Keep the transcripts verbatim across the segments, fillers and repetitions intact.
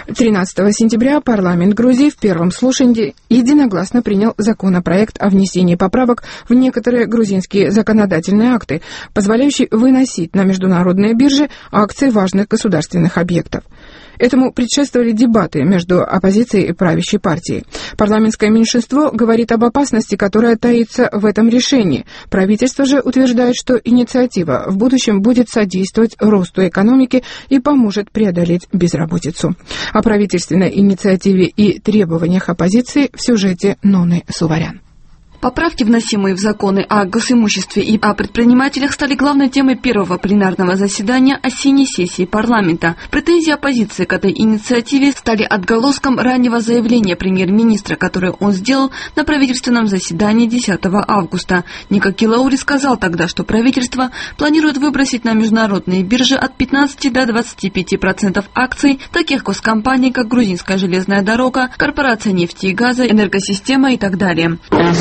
тринадцатого сентября парламент Грузии в первом слушании единогласно принял законопроект о внесении поправок в некоторые грузинские законодательные акты, позволяющие выносить на международные биржи акции важных государственных объектов. Этому предшествовали дебаты между оппозицией и правящей партией. Парламентское меньшинство говорит об опасности, которая таится в этом решении. Правительство же утверждает, что инициатива в будущем будет содействовать росту экономики и поможет преодолеть безработицу. О правительственной инициативе и требованиях оппозиции в сюжете Ноны Суварян. Поправки, вносимые в законы о госимуществе и о предпринимателях, стали главной темой первого пленарного заседания осенней сессии парламента. Претензии оппозиции к этой инициативе стали отголоском раннего заявления премьер-министра, которое он сделал на правительственном заседании десятого августа. Ника Килаури сказал тогда, что правительство планирует выбросить на международные биржи от пятнадцати до двадцати пяти процентов акций таких госкомпаний, как Грузинская железная дорога, Корпорация нефти и газа, Энергосистема и так далее.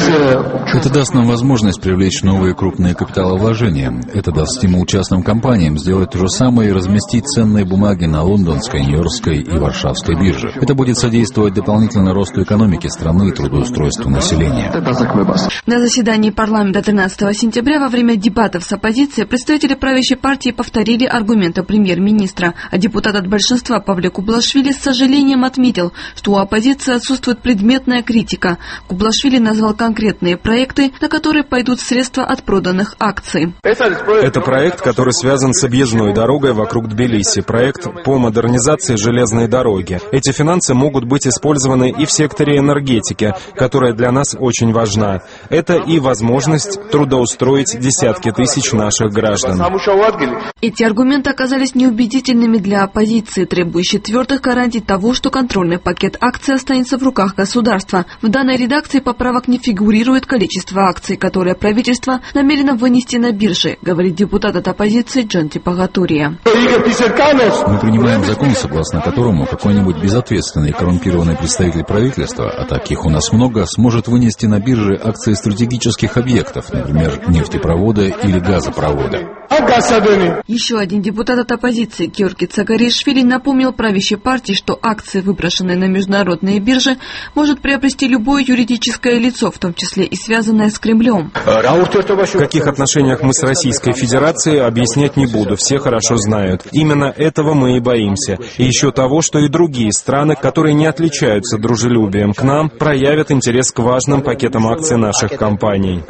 Это даст нам возможность привлечь новые крупные капиталовложения. Это даст стимул частным компаниям сделать то же самое и разместить ценные бумаги на лондонской, нью-йоркской и варшавской бирже. Это будет содействовать дополнительно росту экономики страны и трудоустройству населения. На заседании парламента тринадцатого сентября во время дебатов с оппозицией представители правящей партии повторили аргументы премьер-министра, а депутат от большинства Павле Кублашвили с сожалением отметил, что у оппозиции отсутствует предметная критика. Кублашвили назвал конкретные проекты, на которые пойдут средства от проданных акций. Это проект, который связан с объездной дорогой вокруг Тбилиси, проект по модернизации железной дороги. Эти финансы могут быть использованы и в секторе энергетики, которая для нас очень важна. Это и возможность трудоустроить десятки тысяч наших граждан. Эти аргументы оказались неубедительными для оппозиции, требующей твердых гарантий того, что контрольный пакет акций останется в руках государства. В данной редакции поправок не фигурирует количество акций, которые правительство намерено вынести на биржи, говорит депутат от оппозиции Джанти Пагатурия. Мы принимаем закон, согласно которому какой-нибудь безответственный и коррумпированный представитель правительства, а таких у нас много, сможет вынести на биржи акции стратегических объектов, например, нефтепровода или газопровода. Еще один депутат от оппозиции Георгий Цагаришвили напомнил правящей партии, что акции, выброшенные на международные биржи, может приобрести любое юридическое лицо, в том числе и связанное с Кремлем. В каких отношениях мы с Российской Федерацией, объяснять не буду, все хорошо знают. Именно этого мы и боимся. И еще того, что и другие страны, которые не отличаются дружелюбием к нам, проявят интерес к важным пакетам акций наших компаний.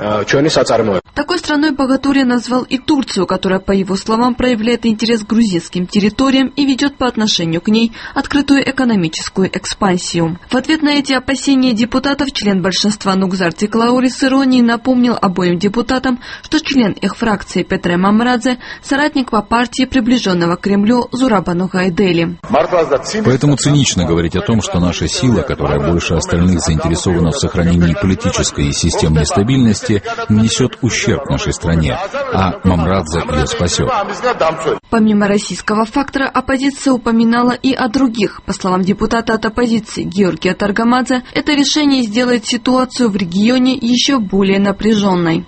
Такой страной Пагатурия назвал и Турцию, которая, по его словам, проявляет интерес к грузинским территориям и ведет по отношению к ней открытую экономическую экспансию. В ответ на эти опасения депутатов член большинства Нугзар Тиклаури с иронией напомнил обоим депутатам, что член их фракции Петре Мамрадзе – соратник по партии, приближенного к Кремлю Зурабану Гайдели. Поэтому цинично говорить о том, что наша сила, которая больше остальных заинтересована в сохранении политической и системной стабильности, нанесет ущерб нашей стране, а Мамрадзе ее спасет. Помимо российского фактора, оппозиция упоминала и о других. По словам депутата от оппозиции Георгия Таргамадзе, это решение сделает ситуацию в регионе еще более напряженной.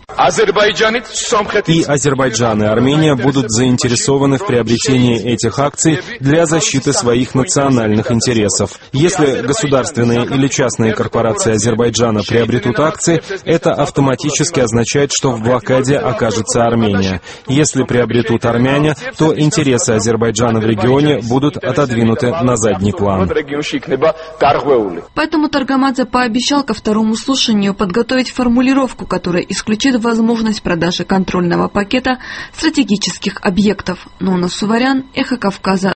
И Азербайджан, и Армения будут заинтересованы в приобретении этих акций для защиты своих национальных интересов. Если государственные или частные корпорации Азербайджана приобретут акции, это автоматически означает, что в блокаде окажется Армения. Если приобретут армяне, то интересы Азербайджана в регионе будут отодвинуты на задний план. Поэтому Таргамадзе пообещал ко второму слушанию подготовить формулировку, которая исключит возможность продажи контрольного пакета стратегических объектов. Нона Суварян, Эхо Кавказа.